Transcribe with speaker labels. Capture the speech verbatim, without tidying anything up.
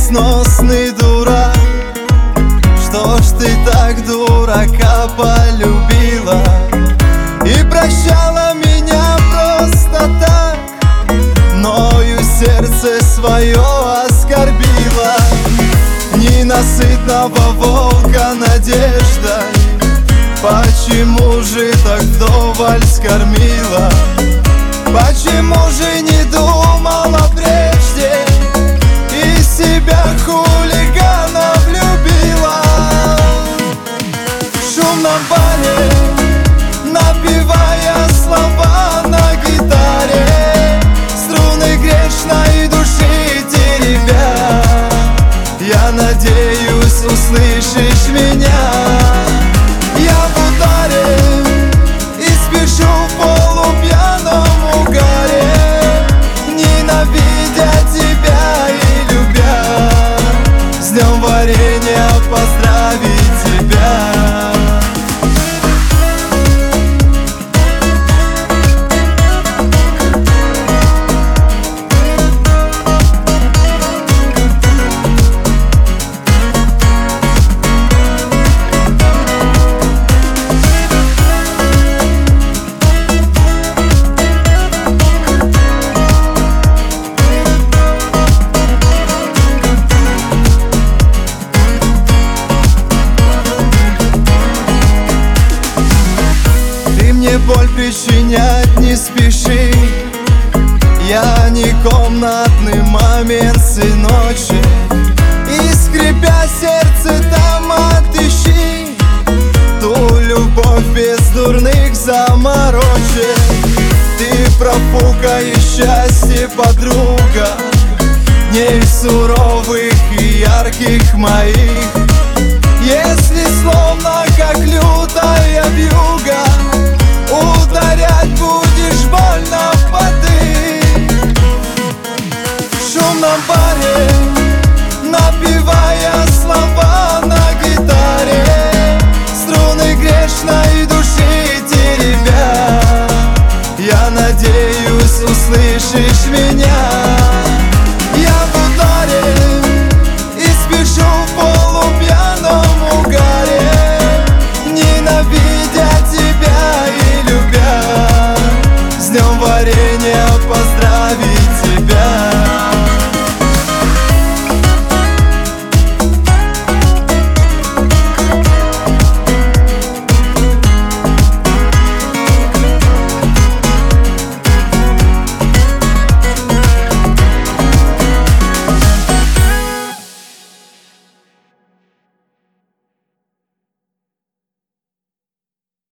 Speaker 1: несносный дурак. Что ж ты так дурака полюбила и прощала меня просто так, ною сердце свое оскорбила. Ненасытного волка надеждой почему же так вдоволь скормила? Почему же не думала прежде и себя хулигана влюбила? В шумном баре, напевая слова на гитаре, струны грешной души теребя, я надеюсь, услышишь меня. Я в ударе и спешу в полупьяном угаре, ненавидя тебя и любя, с днем варенья поздравить тебя. Боль причинять не спеши, я не комнатный момент, сыночек. И скрипя сердце там отыщи ту любовь без дурных заморочек. Ты профукаешь счастье, подруга, дней суровых и ярких моих. Если словно как лютая вьюга ударять будешь больно в пады. В шумном баре, напевая слова на гитаре, струны грешной души теребя, я надеюсь, услышишь меня.